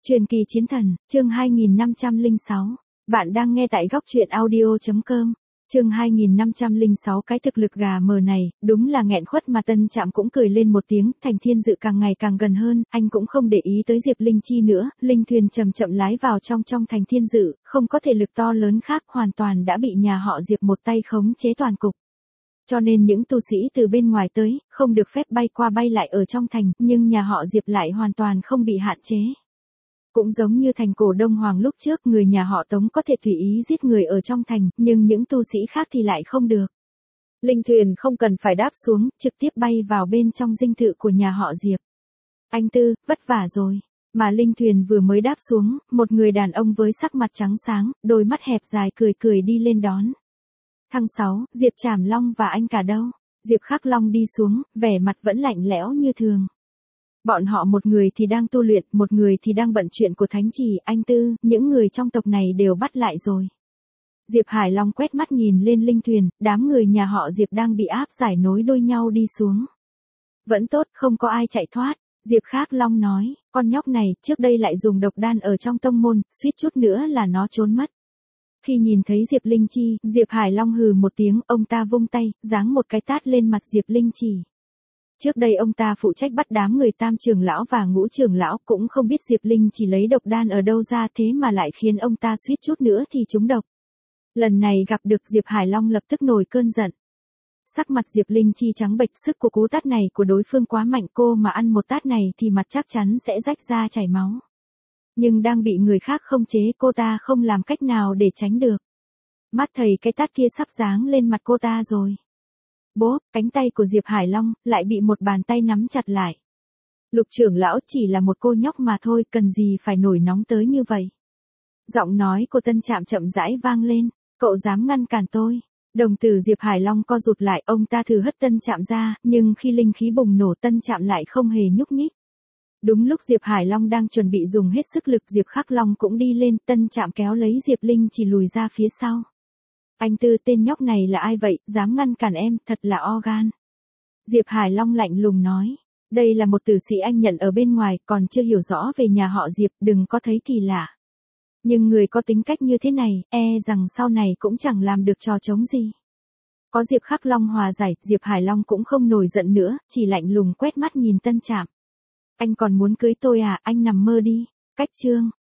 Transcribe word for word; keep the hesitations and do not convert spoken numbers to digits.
Truyền kỳ chiến thần, chương hai nghìn năm trăm lẻ sáu. Bạn đang nghe tại góc truyện audio chấm com. Chương hai nghìn năm trăm lẻ sáu. Cái thực lực gà mờ này, đúng là nghẹn khuất mà Tân Trạm cũng cười lên một tiếng. Thành Thiên Dự càng ngày càng gần hơn, anh cũng không để ý tới Diệp Linh Chi nữa. Linh thuyền chậm chậm lái vào trong trong Thành Thiên Dự, không có thể lực to lớn khác, hoàn toàn đã bị nhà họ Diệp một tay khống chế toàn cục. Cho nên những tu sĩ từ bên ngoài tới, không được phép bay qua bay lại ở trong thành, nhưng nhà họ Diệp lại hoàn toàn không bị hạn chế. Cũng giống như thành cổ Đông Hoàng lúc trước, người nhà họ Tống có thể tùy ý giết người ở trong thành, nhưng những tu sĩ khác thì lại không được. Linh thuyền không cần phải đáp xuống, trực tiếp bay vào bên trong dinh thự của nhà họ Diệp. Anh Tư, vất vả rồi. Mà linh thuyền vừa mới đáp xuống, một người đàn ông với sắc mặt trắng sáng, đôi mắt hẹp dài cười cười đi lên đón. Thằng Sáu, Diệp Trảm Long và anh cả đâu? Diệp Khắc Long đi xuống, vẻ mặt vẫn lạnh lẽo như thường. Bọn họ một người thì đang tu luyện, một người thì đang bận chuyện của thánh trì. Anh Tư, những người trong tộc này đều bắt lại rồi. Diệp Hải Long quét mắt nhìn lên linh thuyền, đám người nhà họ Diệp đang bị áp giải nối đuôi nhau đi xuống. Vẫn tốt, không có ai chạy thoát. Diệp Khắc Long nói, con nhóc này, trước đây lại dùng độc đan ở trong tông môn, suýt chút nữa là nó trốn mất. Khi nhìn thấy Diệp Linh Chi, Diệp Hải Long hừ một tiếng, ông ta vung tay, giáng một cái tát lên mặt Diệp Linh Chi. Trước đây ông ta phụ trách bắt đám người Tam trưởng lão và Ngũ trưởng lão, cũng không biết Diệp Linh chỉ lấy độc đan ở đâu ra, thế mà lại khiến ông ta suýt chút nữa thì trúng độc. Lần này gặp được Diệp Hải Long lập tức nổi cơn giận. Sắc mặt Diệp Linh Chi trắng bệch, sức của cú tát này của đối phương quá mạnh, cô mà ăn một tát này thì mặt chắc chắn sẽ rách ra chảy máu. Nhưng đang bị người khác không chế, cô ta không làm cách nào để tránh được. Mắt thấy cái tát kia sắp giáng lên mặt cô ta rồi. Bố, cánh tay của Diệp Hải Long lại bị một bàn tay nắm chặt lại. Lục trưởng lão chỉ là một cô nhóc mà thôi, cần gì phải nổi nóng tới như vậy. Giọng nói của Tân Trạm chậm rãi vang lên, cậu dám ngăn cản tôi. Đồng tử Diệp Hải Long co rụt lại, ông ta thử hất Tân Trạm ra, nhưng khi linh khí bùng nổ, Tân Trạm lại không hề nhúc nhích. Đúng lúc Diệp Hải Long đang chuẩn bị dùng hết sức lực, Diệp Khắc Long cũng đi lên, Tân Trạm kéo lấy Diệp Linh chỉ lùi ra phía sau. Anh Tư, tên nhóc này là ai vậy, dám ngăn cản em, thật là o gan. Diệp Hải Long lạnh lùng nói, đây là một tử sĩ anh nhận ở bên ngoài, còn chưa hiểu rõ về nhà họ Diệp, đừng có thấy kỳ lạ. Nhưng người có tính cách như thế này, e rằng sau này cũng chẳng làm được trò trống gì. Có Diệp Khắc Long hòa giải, Diệp Hải Long cũng không nổi giận nữa, chỉ lạnh lùng quét mắt nhìn Tân Trạm. Anh còn muốn cưới tôi à, anh nằm mơ đi. Cách chương,